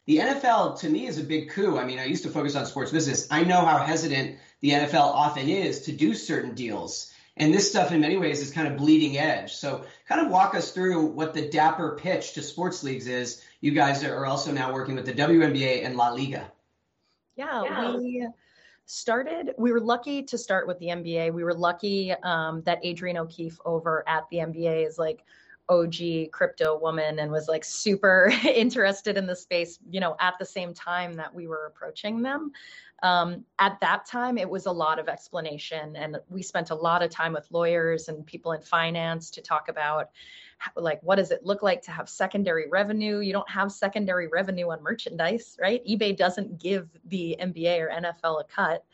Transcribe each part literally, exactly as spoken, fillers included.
The N F L to me is a big coup. I mean, I used to focus on sports business. I know how hesitant the N F L often is to do certain deals. And this stuff in many ways is kind of bleeding edge. So kind of walk us through what the dapper pitch to sports leagues is. You guys are also now working with the W N B A and La Liga. Yeah, we started, we were lucky to start with the N B A. We were lucky um, that Adrienne O'Keefe over at the N B A is like O G crypto woman and was like super interested in the space, you know, at the same time that we were approaching them. Um, at that time, it was a lot of explanation, and we spent a lot of time with lawyers and people in finance to talk about how, like, what does it look like to have secondary revenue? You don't have secondary revenue on merchandise, right? eBay doesn't give the N B A or N F L a cut.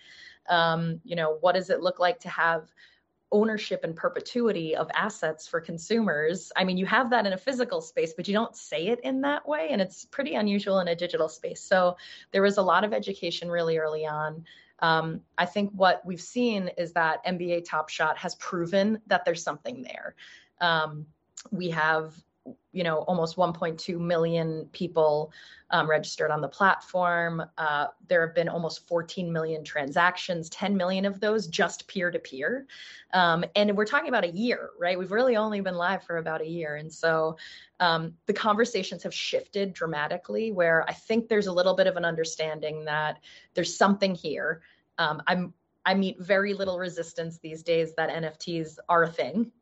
Um, you know, what does it look like to have ownership and perpetuity of assets for consumers? I mean, you have that in a physical space, but you don't say it in that way. And it's pretty unusual in a digital space. So there was a lot of education really early on. Um, I think what we've seen is that N B A Top Shot has proven that there's something there. Um, we have, you know, almost one point two million people um, registered on the platform. Uh, there have been almost fourteen million transactions, ten million of those just peer-to-peer. Um, and we're talking about a year, right? We've really only been live for about a year. And so um, the conversations have shifted dramatically, where I think there's a little bit of an understanding that there's something here. Um, I'm I meet very little resistance these days that N F Ts are a thing,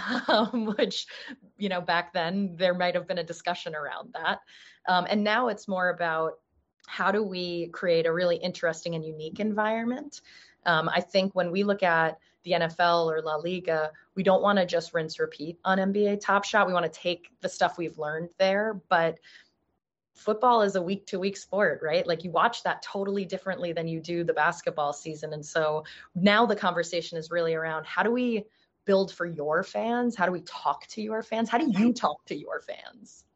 um, which, you know, back then there might have been a discussion around that. Um, and now it's more about how do we create a really interesting and unique environment. Um, I think when we look at the N F L or La Liga, we don't want to just rinse repeat on N B A Top Shot. We want to take the stuff we've learned there, but football is a week to week sport, right? Like you watch that totally differently than you do the basketball season. And so now the conversation is really around how do we build for your fans? How do we talk to your fans? How do you talk to your fans?